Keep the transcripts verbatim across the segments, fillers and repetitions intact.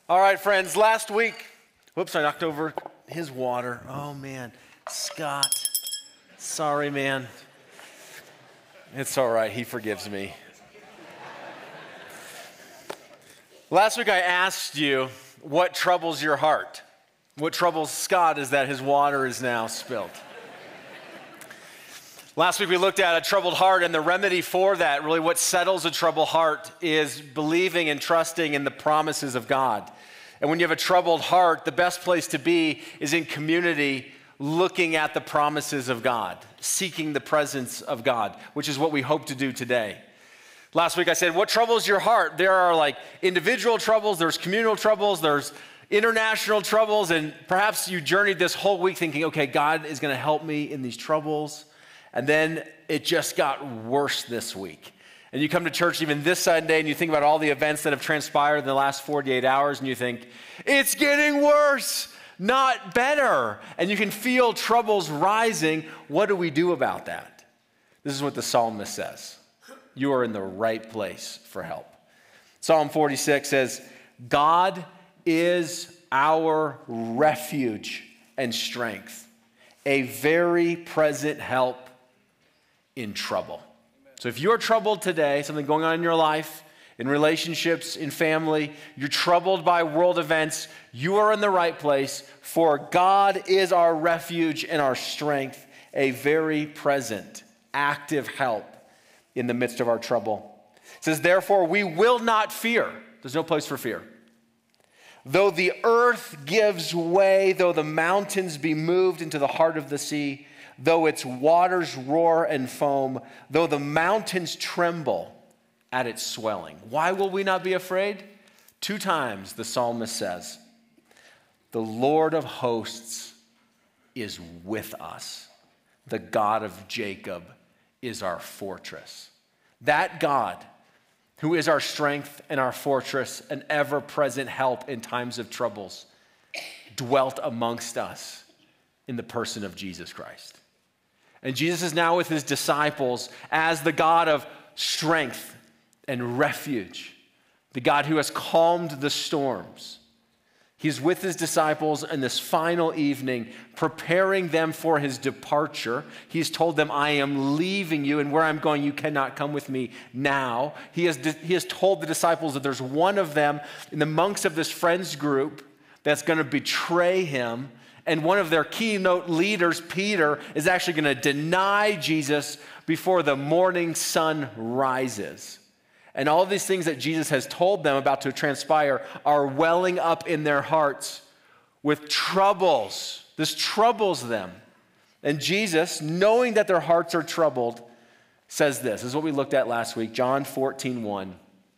All right, friends, last week, whoops, I knocked over his water. Oh, man. Scott, sorry, man. It's all right. He forgives me. Last week, I asked you what troubles your heart. What troubles Scott is that his water is now spilled. Last week, we looked at a troubled heart, and the remedy for that, really what settles a troubled heart, is believing and trusting in the promises of God. And when you have a troubled heart, the best place to be is in community, looking at the promises of God, seeking the presence of God, which is what we hope to do today. Last week I said, what troubles your heart? There are like individual troubles, there's communal troubles, there's international troubles, and perhaps you journeyed this whole week thinking, okay, God is going to help me in these troubles. And then it just got worse this week. And you come to church even this Sunday and you think about all the events that have transpired in the last forty-eight hours and you think, it's getting worse, not better. And you can feel troubles rising. What do we do about that? This is what the psalmist says. You are in the right place for help. Psalm forty-six says, God is our refuge and strength, a very present help in trouble. So if you're troubled today, something going on in your life, in relationships, in family, you're troubled by world events, you are in the right place, for God is our refuge and our strength, a very present, active help in the midst of our trouble. It says, therefore, we will not fear. There's no place for fear. Though the earth gives way, though the mountains be moved into the heart of the sea, though its waters roar and foam, though the mountains tremble at its swelling. Why will we not be afraid? Two times the psalmist says, the Lord of hosts is with us. The God of Jacob is our fortress. That God, who is our strength and our fortress, an ever-present help in times of troubles, dwelt amongst us in the person of Jesus Christ. And Jesus is now with his disciples as the God of strength and refuge, the God who has calmed the storms. He's with his disciples in this final evening, preparing them for his departure. He's told them, I am leaving you, and where I'm going, you cannot come with me now. He has, he has told the disciples that there's one of them in the monks of this friends group that's going to betray him. And one of their keynote leaders, Peter, is actually going to deny Jesus before the morning sun rises. And all these things that Jesus has told them about to transpire are welling up in their hearts with troubles. This troubles them. And Jesus, knowing that their hearts are troubled, says this. This is what we looked at last week, John fourteen one.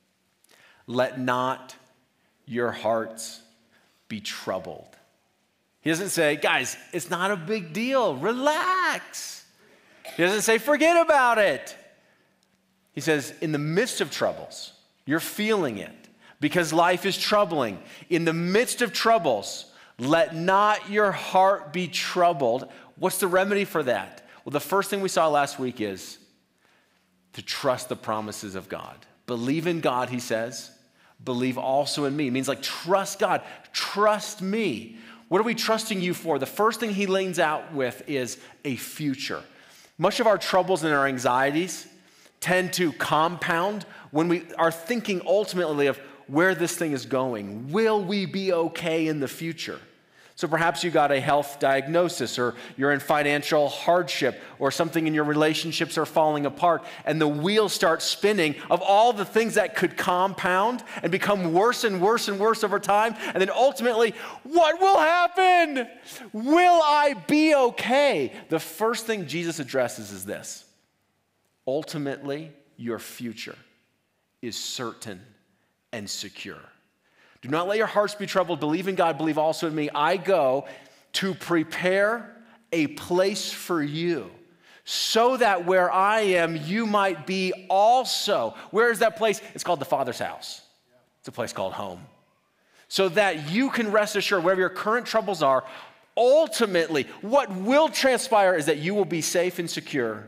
Let not your hearts be troubled. He doesn't say, guys, it's not a big deal. Relax. He doesn't say, forget about it. He says, in the midst of troubles, you're feeling it because life is troubling. In the midst of troubles, let not your heart be troubled. What's the remedy for that? Well, the first thing we saw last week is to trust the promises of God. Believe in God, he says. Believe also in me. It means like trust God. Trust me. What are we trusting you for? The first thing he leans out with is a future. Much of our troubles and our anxieties tend to compound when we are thinking ultimately of where this thing is going. Will we be okay in the future? So perhaps you got a health diagnosis, or you're in financial hardship, or something in your relationships are falling apart, and the wheels start spinning of all the things that could compound and become worse and worse and worse over time. And then ultimately, what will happen? Will I be okay? The first thing Jesus addresses is this. Ultimately, your future is certain and secure. Do not let your hearts be troubled. Believe in God. Believe also in me. I go to prepare a place for you so that where I am, you might be also. Where is that place? It's called the Father's house. It's a place called home. So that you can rest assured, wherever your current troubles are, ultimately, what will transpire is that you will be safe and secure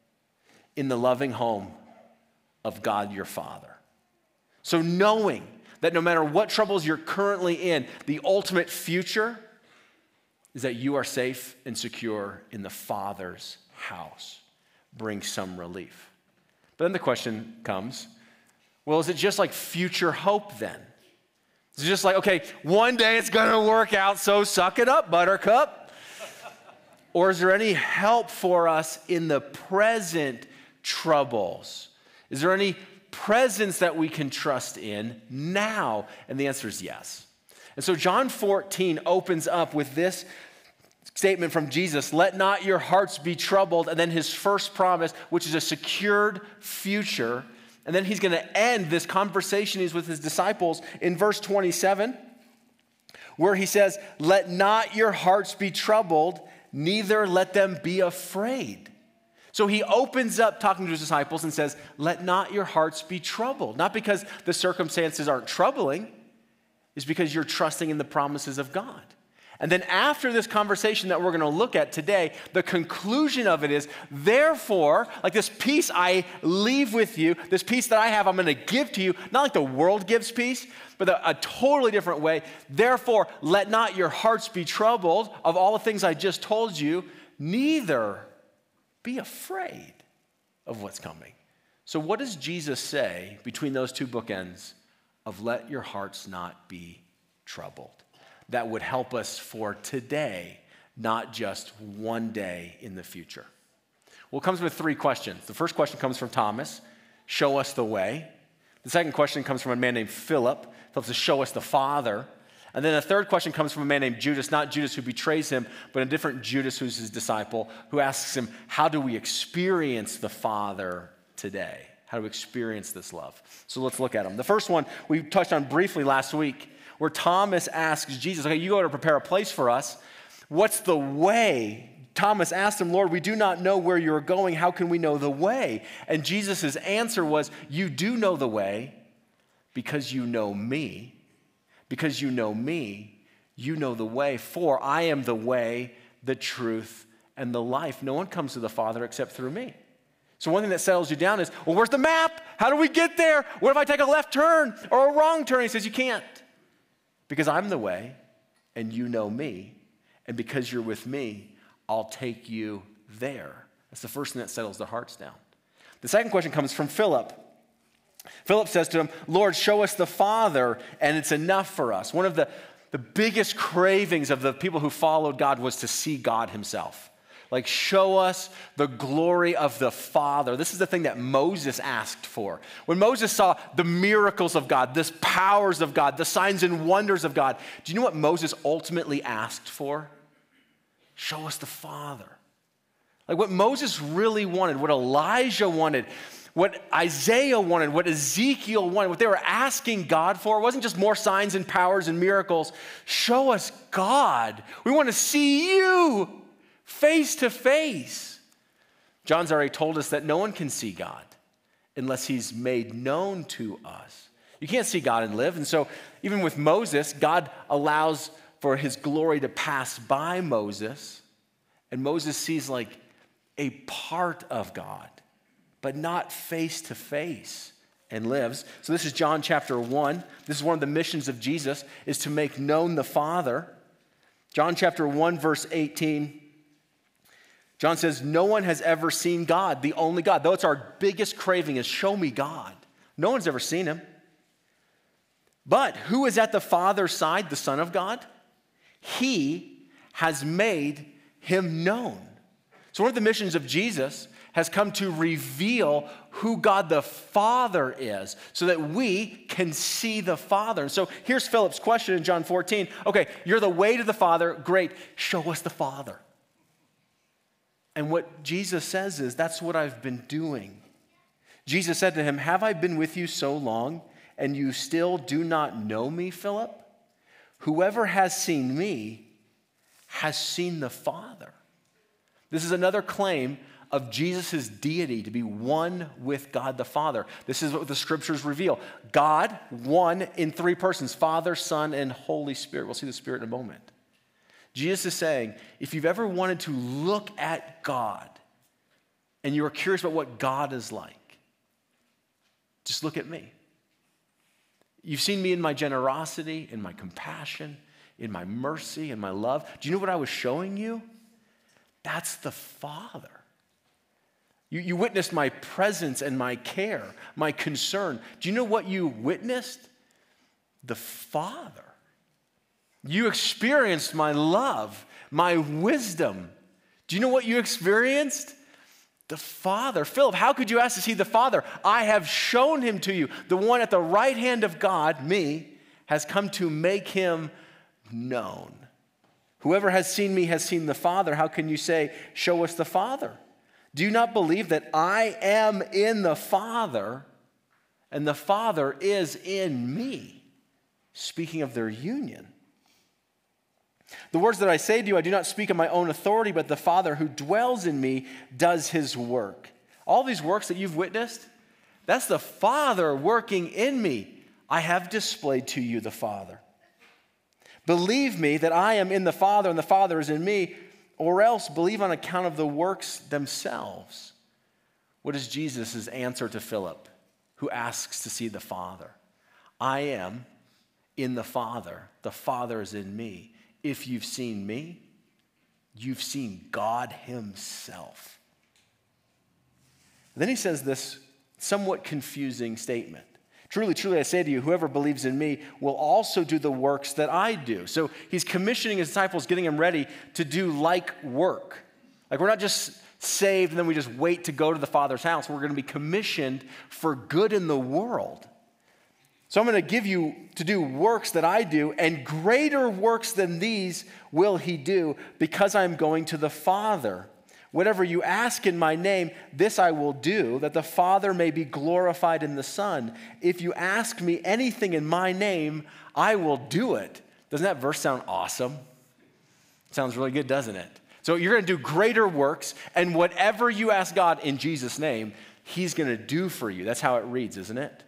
in the loving home of God your Father. So knowing that no matter what troubles you're currently in, the ultimate future is that you are safe and secure in the Father's house. Bring some relief. But then the question comes, well, is it just like future hope then? Is it just like, okay, one day it's going to work out, so suck it up, buttercup? Or is there any help for us in the present troubles? Is there any presence that we can trust in now? And the answer is yes. And so John fourteen opens up with this statement from Jesus, let not your hearts be troubled, and then his first promise, which is a secured future. And then he's going to end this conversation he's with his disciples in verse twenty-seven, where he says, let not your hearts be troubled, neither let them be afraid. So he opens up talking to his disciples and says, let not your hearts be troubled. Not because the circumstances aren't troubling, it's because you're trusting in the promises of God. And then after this conversation that we're going to look at today, the conclusion of it is, therefore, like this peace I leave with you, this peace that I have, I'm going to give to you, not like the world gives peace, but a, a totally different way. Therefore, let not your hearts be troubled of all the things I just told you, neither be afraid of what's coming. So what does Jesus say between those two bookends of let your hearts not be troubled? That would help us for today, not just one day in the future. Well, it comes with three questions. The first question comes from Thomas, show us the way. The second question comes from a man named Philip. Philip says, show us the Father. And then the third question comes from a man named Judas, not Judas who betrays him, but a different Judas who's his disciple, who asks him, how do we experience the Father today? How do we experience this love? So let's look at them. The first one we touched on briefly last week, where Thomas asks Jesus, okay, you go to prepare a place for us. What's the way? Thomas asked him, Lord, we do not know where you're going. How can we know the way? And Jesus' answer was, you do know the way because you know me. Because you know me, you know the way. For I am the way, the truth, and the life. No one comes to the Father except through me. So one thing that settles you down is, well, where's the map? How do we get there? What if I take a left turn or a wrong turn? He says, you can't. Because I'm the way, and you know me. And because you're with me, I'll take you there. That's the first thing that settles their hearts down. The second question comes from Philip. Philip says to him, Lord, show us the Father, and it's enough for us. One of the, the biggest cravings of the people who followed God was to see God himself. Like, show us the glory of the Father. This is the thing that Moses asked for. When Moses saw the miracles of God, the powers of God, the signs and wonders of God, do you know what Moses ultimately asked for? Show us the Father. Like what Moses really wanted, what Elijah wanted, what Isaiah wanted, what Ezekiel wanted, what they were asking God for, it wasn't just more signs and powers and miracles. Show us God. We want to see you face to face. John's already told us that no one can see God unless he's made known to us. You can't see God and live. And so even with Moses, God allows for his glory to pass by Moses. And Moses sees like a part of God, but not face to face, and lives. So this is John chapter one. This is one of the missions of Jesus, is to make known the Father. John chapter one, verse eighteen. John says, no one has ever seen God, the only God. Though it's our biggest craving is show me God. No one's ever seen him. But who is at the Father's side, the Son of God? He has made him known. So one of the missions of Jesus has come to reveal who God the Father is so that we can see the Father. And so here's Philip's question in John fourteen. Okay, you're the way to the Father. Great. Show us the Father. And what Jesus says is, that's what I've been doing. Jesus said to him, have I been with you so long, and you still do not know me, Philip? Whoever has seen me has seen the Father. This is another claim of Jesus' deity, to be one with God the Father. This is what the scriptures reveal. God, one in three persons, Father, Son, and Holy Spirit. We'll see the Spirit in a moment. Jesus is saying, if you've ever wanted to look at God and you are curious about what God is like, just look at me. You've seen me in my generosity, in my compassion, in my mercy, in my love. Do you know what I was showing you? That's the Father. You, you witnessed my presence and my care, my concern. Do you know what you witnessed? The Father. You experienced my love, my wisdom. Do you know what you experienced? The Father. Philip, how could you ask to see the Father? I have shown him to you. The one at the right hand of God, me, has come to make him known. Whoever has seen me has seen the Father. How can you say, show us the Father? Do you not believe that I am in the Father and the Father is in me? Speaking of their union. The words that I say to you, I do not speak on my own authority, but the Father who dwells in me does his work. All these works that you've witnessed, that's the Father working in me. I have displayed to you the Father. Believe me that I am in the Father and the Father is in me, or else believe on account of the works themselves. What is Jesus' answer to Philip, who asks to see the Father? I am in the Father. The Father is in me. If you've seen me, you've seen God himself. And then he says this somewhat confusing statement. Truly, truly, I say to you, whoever believes in me will also do the works that I do. So he's commissioning his disciples, getting them ready to do like work. Like we're not just saved and then we just wait to go to the Father's house. We're going to be commissioned for good in the world. So I'm going to give you to do works that I do, and greater works than these will he do, because I'm going to the Father. Whatever you ask in my name, this I will do, that the Father may be glorified in the Son. If you ask me anything in my name, I will do it. Doesn't that verse sound awesome? Sounds really good, doesn't it? So you're going to do greater works, and whatever you ask God in Jesus' name, he's going to do for you. That's how it reads, isn't it?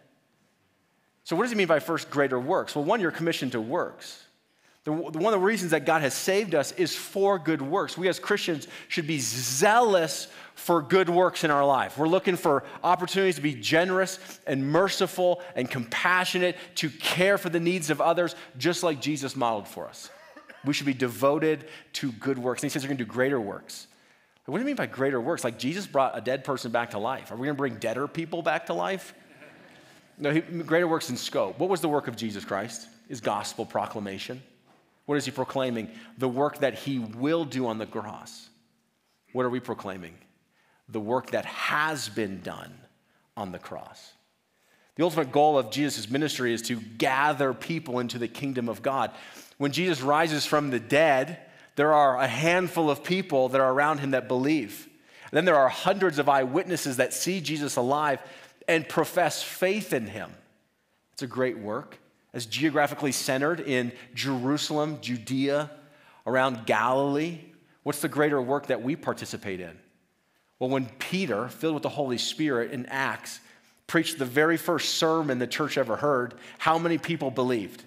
So what does he mean by first greater works? Well, one, you're commissioned to works. The, one of the reasons that God has saved us is for good works. We as Christians should be zealous for good works in our life. We're looking for opportunities to be generous and merciful and compassionate, to care for the needs of others, just like Jesus modeled for us. We should be devoted to good works. And he says we're going to do greater works. What do you mean by greater works? Like Jesus brought a dead person back to life. Are we going to bring deader people back to life? No, he, greater works in scope. What was the work of Jesus Christ? His gospel proclamation. What is he proclaiming? The work that he will do on the cross. What are we proclaiming? The work that has been done on the cross. The ultimate goal of Jesus' ministry is to gather people into the kingdom of God. When Jesus rises from the dead, there are a handful of people that are around him that believe. And then there are hundreds of eyewitnesses that see Jesus alive and profess faith in him. It's a great work. It's geographically centered in Jerusalem, Judea, around Galilee. What's the greater work that we participate in? Well, when Peter, filled with the Holy Spirit in Acts, preached the very first sermon the church ever heard, how many people believed?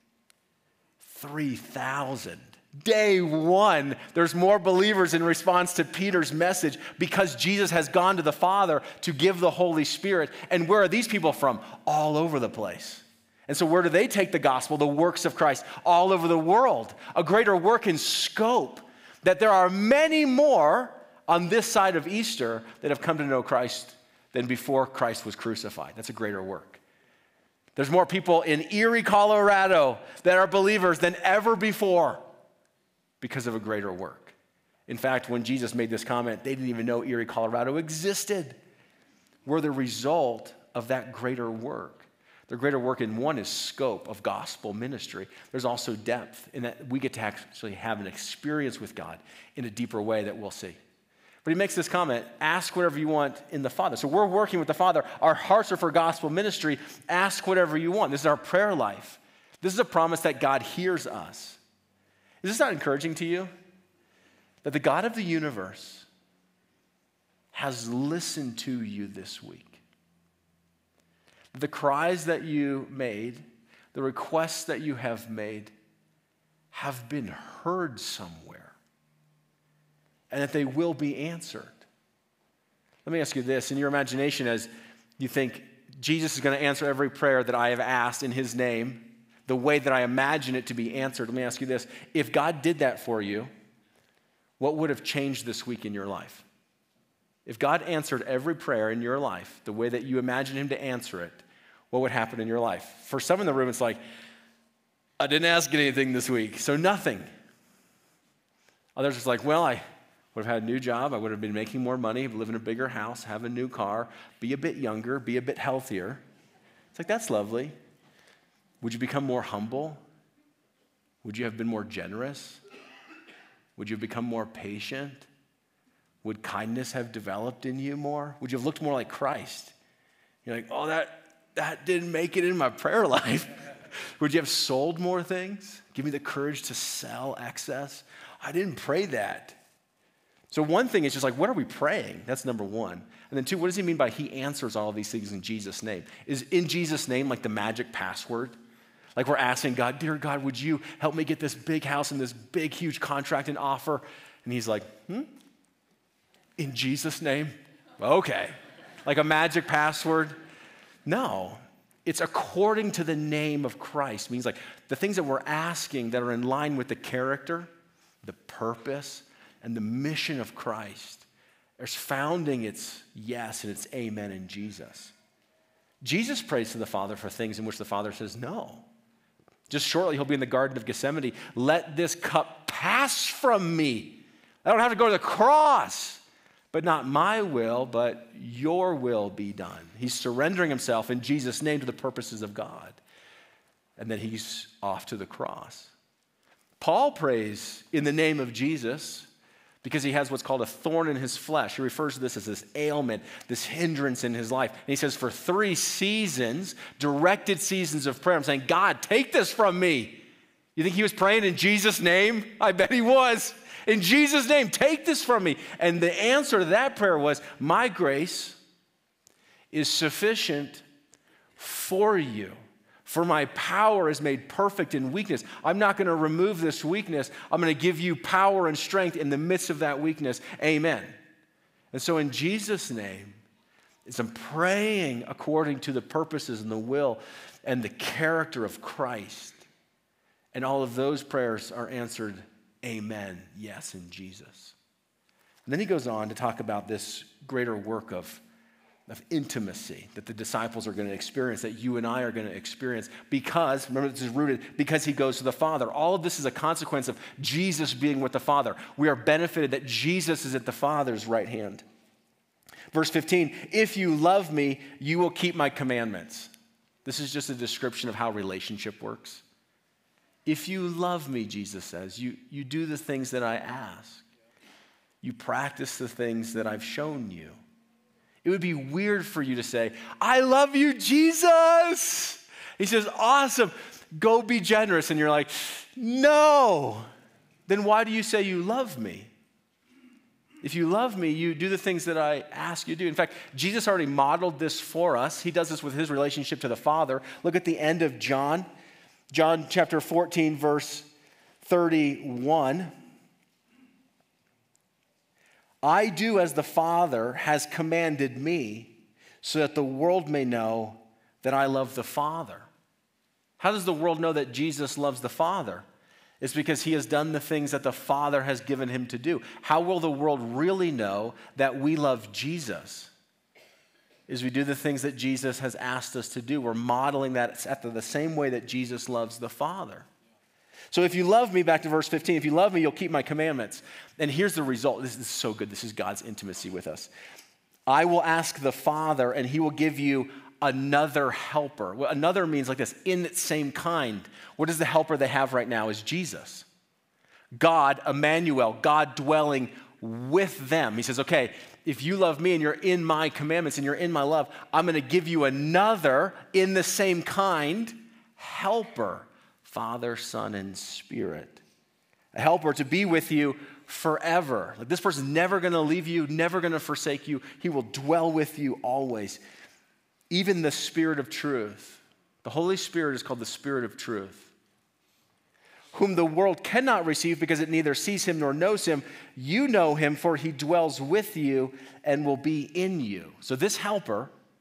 three thousand. Day one, there's more believers in response to Peter's message because Jesus has gone to the Father to give the Holy Spirit. And where are these people from? All over the place. And so where do they take the gospel, the works of Christ? All over the world. A greater work in scope, that there are many more on this side of Easter that have come to know Christ than before Christ was crucified. That's a greater work. There's more people in Erie, Colorado that are believers than ever before, because of a greater work. In fact, when Jesus made this comment, they didn't even know Erie, Colorado existed. We're the result of that greater work. The greater work in one is scope of gospel ministry. There's also depth in that we get to actually have an experience with God in a deeper way that we'll see. But he makes this comment, ask whatever you want in the Father. So we're working with the Father. Our hearts are for gospel ministry. Ask whatever you want. This is our prayer life. This is a promise that God hears us. Is this not encouraging to you? That the God of the universe has listened to you this week. The cries that you made, the requests that you have made, have been heard somewhere, and that they will be answered. Let me ask you this, in your imagination, as you think, Jesus is going to answer every prayer that I have asked in his name, the way that I imagine it to be answered. Let me ask you this. If God did that for you, what would have changed this week in your life? If God answered every prayer in your life the way that you imagine him to answer it, what would happen in your life? For some in the room, it's like, I didn't ask anything this week, so nothing. Others, it's like, well, I would have had a new job. I would have been making more money, live in a bigger house, have a new car, be a bit younger, be a bit healthier. It's like, that's lovely. Would you become more humble? Would you have been more generous? Would you have become more patient? Would kindness have developed in you more? Would you have looked more like Christ? You're like, oh, that, that didn't make it in my prayer life. Would you have sold more things? Give me the courage to sell excess? I didn't pray that. So one thing is just like, what are we praying? That's number one. And then two, what does he mean by he answers all of these things in Jesus' name? Is in Jesus' name like the magic password? Like we're asking God, dear God, would you help me get this big house and this big, huge contract and offer? And he's like, hmm? In Jesus' name? Okay. Like a magic password? No. It's according to the name of Christ. It means like the things that we're asking that are in line with the character, the purpose, and the mission of Christ. There's founding its yes and its amen in Jesus. Jesus prays to the Father for things in which the Father says no. Just shortly, he'll be in the Garden of Gethsemane. Let this cup pass from me. I don't have to go to the cross. But not my will, but your will be done. He's surrendering himself in Jesus' name to the purposes of God. And then he's off to the cross. Paul prays in the name of Jesus because he has what's called a thorn in his flesh. He refers to this as this ailment, this hindrance in his life. And he says, for three seasons, directed seasons of prayer, I'm saying, God, take this from me. You think he was praying in Jesus' name? I bet he was. In Jesus' name, take this from me. And the answer to that prayer was, my grace is sufficient for you. For my power is made perfect in weakness. I'm not going to remove this weakness. I'm going to give you power and strength in the midst of that weakness. Amen. And so in Jesus' name, as I'm praying according to the purposes and the will and the character of Christ. And all of those prayers are answered, amen, yes, in Jesus. And then he goes on to talk about this greater work of, of intimacy that the disciples are going to experience, that you and I are going to experience because, remember this is rooted, because he goes to the Father. All of this is a consequence of Jesus being with the Father. We are benefited that Jesus is at the Father's right hand. Verse fifteen, if you love me, you will keep my commandments. This is just a description of how relationship works. If you love me, Jesus says, you, you do the things that I ask. You practice the things that I've shown you. It would be weird for you to say, I love you, Jesus. He says, awesome, go be generous. And you're like, no. Then why do you say you love me? If you love me, you do the things that I ask you to do. In fact, Jesus already modeled this for us. He does this with his relationship to the Father. Look at the end of John. John chapter fourteen, verse thirty-one. I do as the Father has commanded me, so that the world may know that I love the Father. How does the world know that Jesus loves the Father? It's because he has done the things that the Father has given him to do. How will the world really know that we love Jesus? Is we do the things that Jesus has asked us to do. We're modeling that after the same way that Jesus loves the Father. So if you love me, back to verse fifteen, if you love me, you'll keep my commandments. And here's the result. This is so good. This is God's intimacy with us. I will ask the Father, and he will give you another helper. Well, another means like this, in its same kind. What is the helper they have right now is Jesus. God, Emmanuel, God dwelling with them. He says, okay, if you love me and you're in my commandments and you're in my love, I'm going to give you another in the same kind helper, Father, Son, and Spirit. A helper to be with you forever. Like this person's never going to leave you, never going to forsake you. He will dwell with you always. Even the Spirit of truth. The Holy Spirit is called the Spirit of truth, whom the world cannot receive because it neither sees him nor knows him. You know him, for he dwells with you and will be in you. So this helper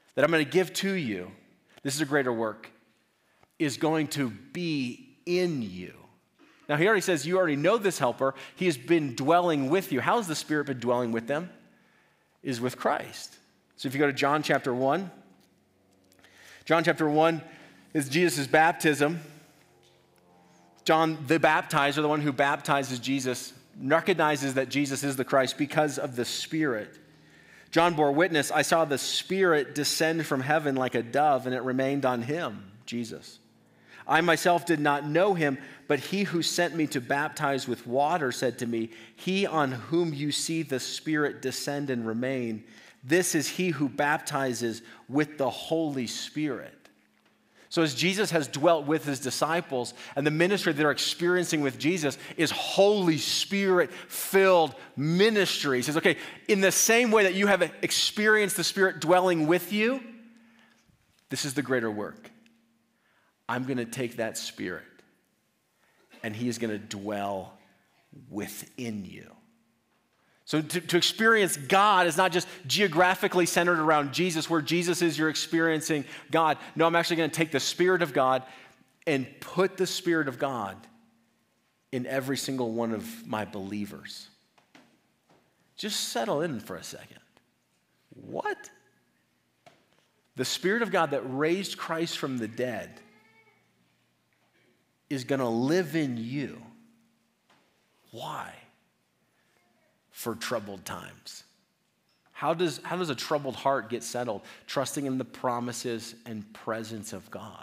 that I'm going to give to you, this is a greater work, is going to be in you. Now, he already says you already know this helper. He has been dwelling with you. How has the Spirit been dwelling with them? Is with Christ. So if you go to John chapter one, John chapter one is Jesus' baptism. John the baptizer, the one who baptizes Jesus, recognizes that Jesus is the Christ because of the Spirit. John bore witness, I saw the Spirit descend from heaven like a dove, and it remained on him, Jesus. I myself did not know him, but he who sent me to baptize with water said to me, he on whom you see the Spirit descend and remain, this is he who baptizes with the Holy Spirit. So as Jesus has dwelt with his disciples, and the ministry they're experiencing with Jesus is Holy Spirit-filled ministry. He says, okay, in the same way that you have experienced the Spirit dwelling with you, this is the greater work. I'm going to take that Spirit, and he is going to dwell within you. So to, to experience God is not just geographically centered around Jesus, where Jesus is, you're experiencing God. No, I'm actually going to take the Spirit of God and put the Spirit of God in every single one of my believers. Just settle in for a second. What? The Spirit of God that raised Christ from the dead is going to live in you. Why? For troubled times. How does, how does a troubled heart get settled? Trusting in the promises and presence of God.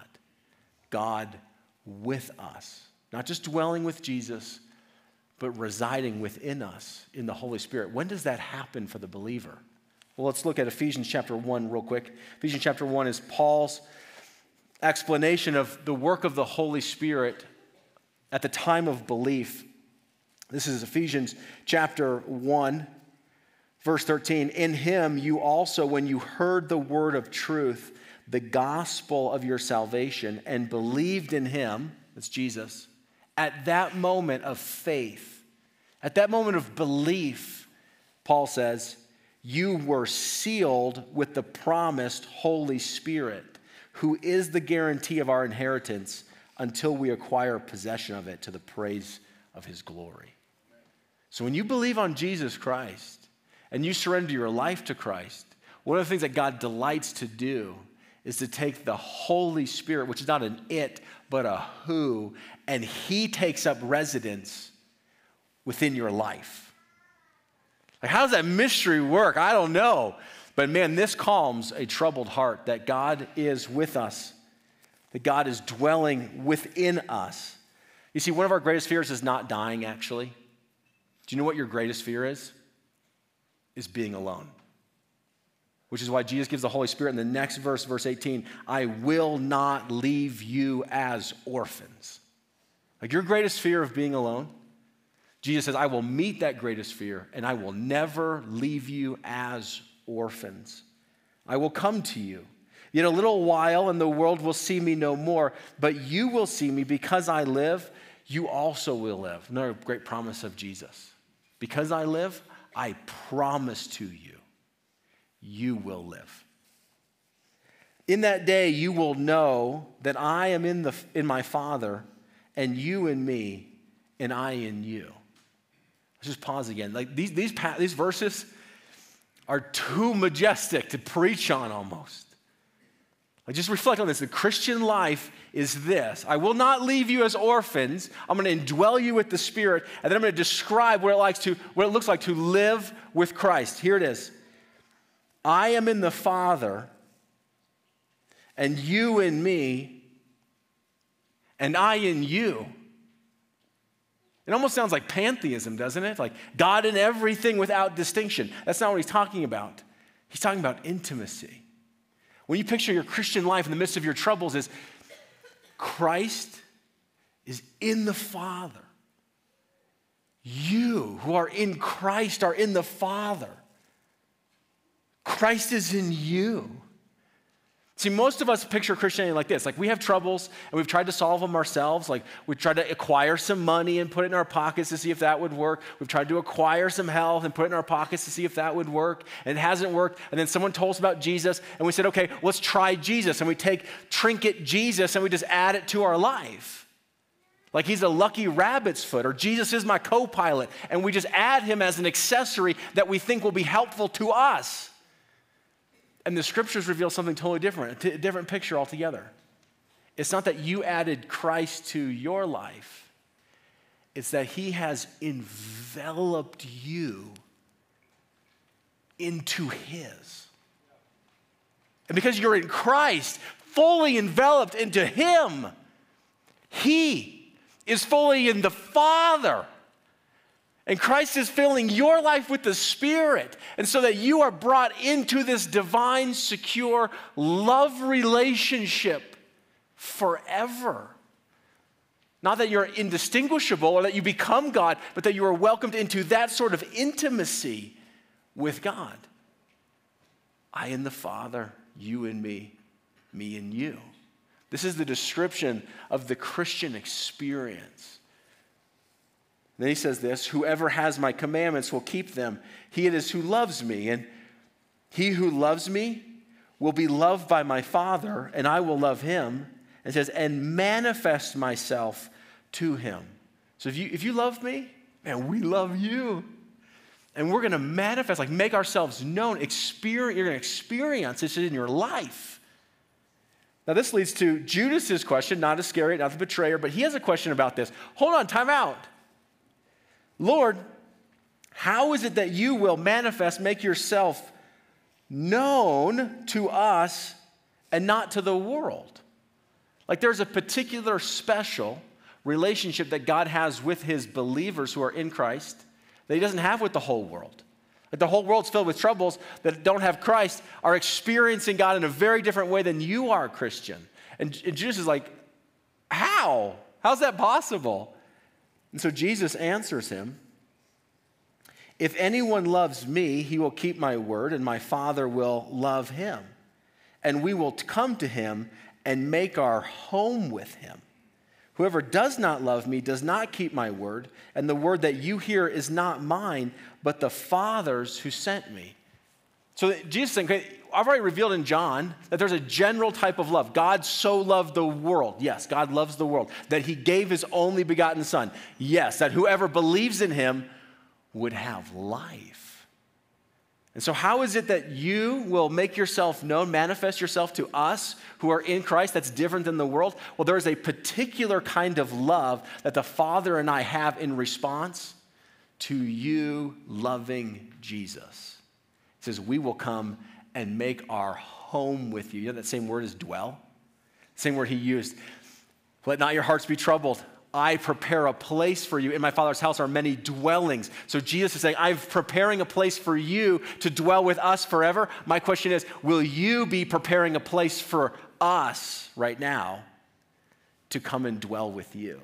God with us. Not just dwelling with Jesus, but residing within us in the Holy Spirit. When does that happen for the believer? Well, let's look at Ephesians chapter one real quick. Ephesians chapter one is Paul's explanation of the work of the Holy Spirit at the time of belief. This is Ephesians chapter one, verse thirteen. In him you also, when you heard the word of truth, the gospel of your salvation, and believed in him, that's Jesus, at that moment of faith, at that moment of belief, Paul says, you were sealed with the promised Holy Spirit, who is the guarantee of our inheritance until we acquire possession of it to the praise of his glory. So when you believe on Jesus Christ and you surrender your life to Christ, one of the things that God delights to do is to take the Holy Spirit, which is not an it, but a who, and he takes up residence within your life. Like, how does that mystery work? I don't know. But man, this calms a troubled heart that God is with us, that God is dwelling within us. You see, one of our greatest fears is not dying, actually. Do you know what your greatest fear is? Is being alone. Which is why Jesus gives the Holy Spirit in the next verse, verse eighteen, I will not leave you as orphans. Like your greatest fear of being alone, Jesus says, I will meet that greatest fear and I will never leave you as orphans. I will come to you. Yet a little while and the world will see me no more, but you will see me because I live, you also will live. Another great promise of Jesus. Because I live, I promise to you, you will live. In that day, you will know that I am in, the, in my Father, and you in me, and I in you. Let's just pause again. Like these, these, these verses are too majestic to preach on almost. Like just reflect on this. The Christian life is this. I will not leave you as orphans. I'm going to indwell you with the Spirit, and then I'm going to describe what it, likes to, what it looks like to live with Christ. Here it is. I am in the Father, and you in me, and I in you. It almost sounds like pantheism, doesn't it? Like God in everything without distinction. That's not what he's talking about. He's talking about intimacy. When you picture your Christian life in the midst of your troubles is Christ is in the Father. You who are in Christ are in the Father. Christ is in you. See, most of us picture Christianity like this. Like, we have troubles, and we've tried to solve them ourselves. Like, we've tried to acquire some money and put it in our pockets to see if that would work. We've tried to acquire some health and put it in our pockets to see if that would work, and it hasn't worked. And then someone told us about Jesus, and we said, okay, let's try Jesus. And we take trinket Jesus, and we just add it to our life. Like he's a lucky rabbit's foot, or Jesus is my co-pilot, and we just add him as an accessory that we think will be helpful to us. And the scriptures reveal something totally different, a different picture altogether. It's not that you added Christ to your life. It's that he has enveloped you into his. And because you're in Christ, fully enveloped into him, he is fully in the Father. And Christ is filling your life with the Spirit. And so that you are brought into this divine, secure love relationship forever. Not that you're indistinguishable or that you become God, but that you are welcomed into that sort of intimacy with God. I and the Father, you and me, me and you. This is the description of the Christian experience. Then he says this, whoever has my commandments will keep them. He it is who loves me. And he who loves me will be loved by my Father, and I will love him. And it says, and manifest myself to him. So if you, if you love me, man, we love you. And we're going to manifest, like make ourselves known. Experience, you're going to experience this in your life. Now this leads to Judas's question, not Iscariot, not the betrayer, but he has a question about this. Hold on, time out. Lord, how is it that you will manifest, make yourself known to us and not to the world? Like there's a particular special relationship that God has with his believers who are in Christ that he doesn't have with the whole world. Like the whole world's filled with troubles that don't have Christ, are experiencing God in a very different way than you are, Christian. And, and Jesus is like, how? How's that possible? And so Jesus answers him, if anyone loves me, he will keep my word, and my Father will love him. And we will come to him and make our home with him. Whoever does not love me does not keep my word, and the word that you hear is not mine, but the Father's who sent me. So Jesus is saying, I've already revealed in John that there's a general type of love. God so loved the world. Yes, God loves the world. That he gave his only begotten Son. Yes, that whoever believes in him would have life. And so how is it that you will make yourself known, manifest yourself to us who are in Christ that's different than the world? Well, there is a particular kind of love that the Father and I have in response to you loving Jesus. It says, we will come and make our home with you. You know that same word is dwell? Same word he used. Let not your hearts be troubled. I prepare a place for you. In my Father's house are many dwellings. So Jesus is saying, I'm preparing a place for you to dwell with us forever. My question is, will you be preparing a place for us right now to come and dwell with you?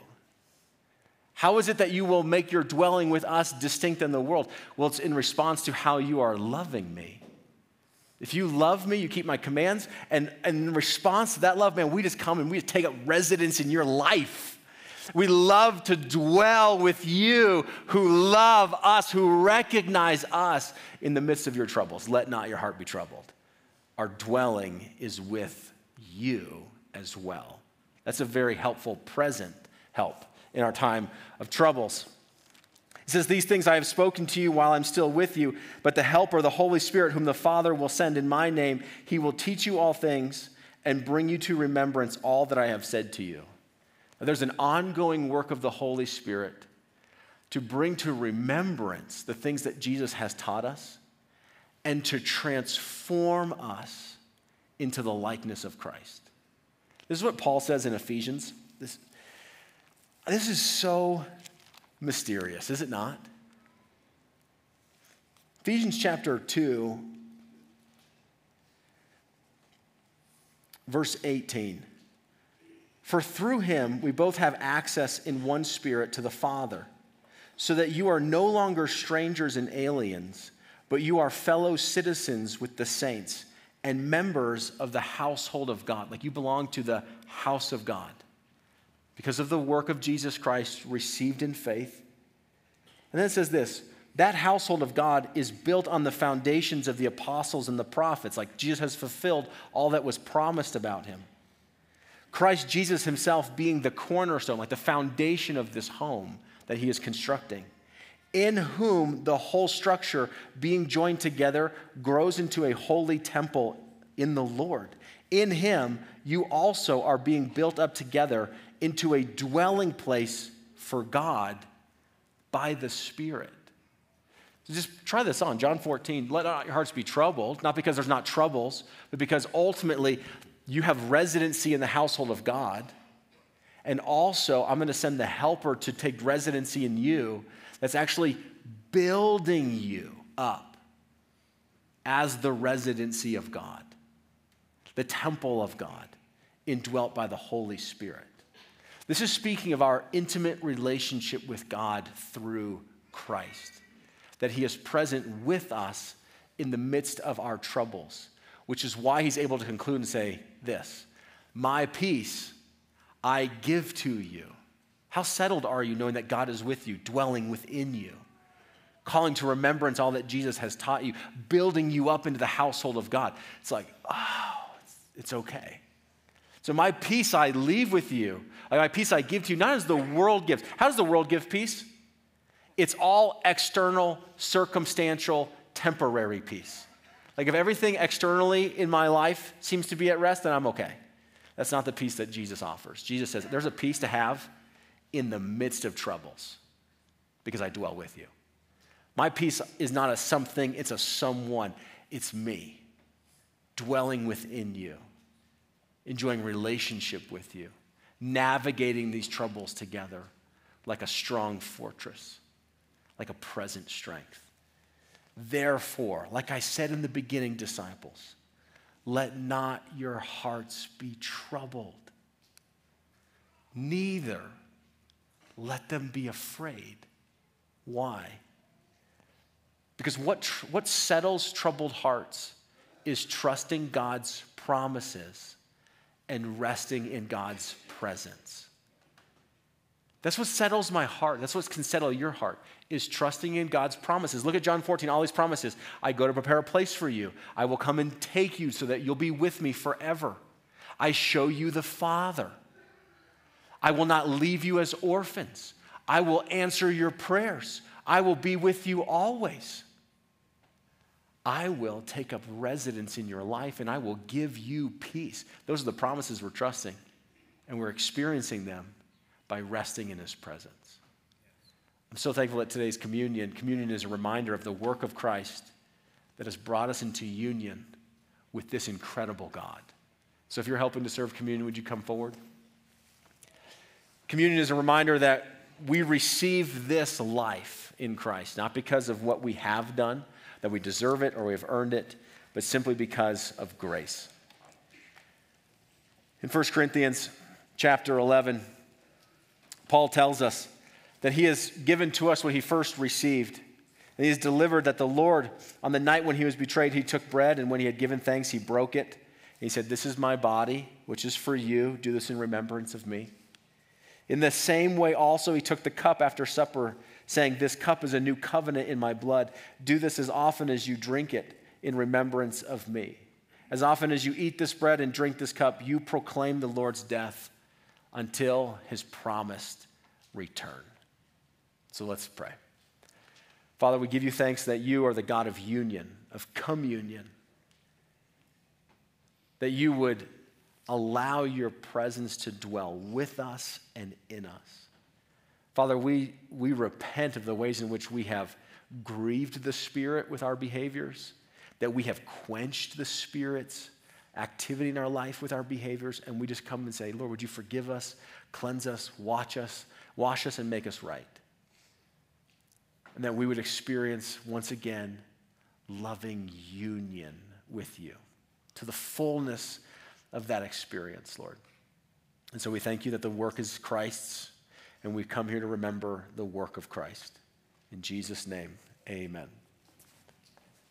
How is it that you will make your dwelling with us distinct in the world? Well, it's in response to how you are loving me. If you love me, you keep my commands, and, and in response to that love, man, we just come and we just take up residence in your life. We love to dwell with you who love us, who recognize us in the midst of your troubles. Let not your heart be troubled. Our dwelling is with you as well. That's a very helpful present help in our time of troubles. He says, these things I have spoken to you while I'm still with you, but the Helper, the Holy Spirit, whom the Father will send in my name, he will teach you all things and bring you to remembrance all that I have said to you. Now, there's an ongoing work of the Holy Spirit to bring to remembrance the things that Jesus has taught us and to transform us into the likeness of Christ. This is what Paul says in Ephesians. This, this is so mysterious, is it not? Ephesians chapter two, verse eighteen. For through him we both have access in one Spirit to the Father, so that you are no longer strangers and aliens, but you are fellow citizens with the saints and members of the household of God. Like you belong to the house of God because of the work of Jesus Christ received in faith. And then it says this, that household of God is built on the foundations of the apostles and the prophets. Like Jesus has fulfilled all that was promised about him. Christ Jesus himself being the cornerstone, like the foundation of this home that he is constructing, in whom the whole structure being joined together grows into a holy temple in the Lord. In him, you also are being built up together into a dwelling place for God by the Spirit. So just try this on. John fourteen, let not your hearts be troubled, not because there's not troubles, but because ultimately you have residency in the household of God. And also, I'm going to send the helper to take residency in you that's actually building you up as the residency of God, the temple of God, indwelt by the Holy Spirit. This is speaking of our intimate relationship with God through Christ, that he is present with us in the midst of our troubles, which is why he's able to conclude and say this, my peace I give to you. How settled are you knowing that God is with you, dwelling within you, calling to remembrance all that Jesus has taught you, building you up into the household of God? It's like, oh, it's, it's okay. So my peace I leave with you, like my peace I give to you, not as the world gives. How does the world give peace? It's all external, circumstantial, temporary peace. Like if everything externally in my life seems to be at rest, then I'm okay. That's not the peace that Jesus offers. Jesus says there's a peace to have in the midst of troubles because I dwell with you. My peace is not a something, it's a someone. It's me dwelling within you, enjoying relationship with you, navigating these troubles together like a strong fortress, like a present strength. Therefore, like I said in the beginning, disciples, let not your hearts be troubled, neither let them be afraid. Why? Because what, tr- what settles troubled hearts is trusting God's promises and resting in God's presence. That's what settles my heart. That's what can settle your heart, is trusting in God's promises. Look at John fourteen, all these promises. I go to prepare a place for you. I will come and take you so that you'll be with me forever. I show you the Father. I will not leave you as orphans. I will answer your prayers. I will be with you always. I will take up residence in your life and I will give you peace. Those are the promises we're trusting, and we're experiencing them by resting in his presence. I'm so thankful that today's communion, communion is a reminder of the work of Christ that has brought us into union with this incredible God. So if you're helping to serve communion, would you come forward? Communion is a reminder that we receive this life in Christ, not because of what we have done, that we deserve it or we have earned it, but simply because of grace. In First Corinthians chapter eleven, Paul tells us that he has given to us what he first received. And he has delivered that the Lord, on the night when he was betrayed, he took bread, and when he had given thanks, he broke it. And he said, "This is my body, which is for you. Do this in remembrance of me." In the same way also he took the cup after supper, saying, "This cup is a new covenant in my blood. Do this as often as you drink it in remembrance of me. As often as you eat this bread and drink this cup, you proclaim the Lord's death until his promised return." So let's pray. Father, we give you thanks that you are the God of union, of communion, that you would allow your presence to dwell with us and in us. Father, we, we repent of the ways in which we have grieved the Spirit with our behaviors, that we have quenched the Spirit's activity in our life with our behaviors, and we just come and say, Lord, would you forgive us, cleanse us, watch us, wash us, and make us right. And that we would experience, once again, loving union with you to the fullness of that experience, Lord. And so we thank you that the work is Christ's, and we come here to remember the work of Christ. In Jesus' name, amen.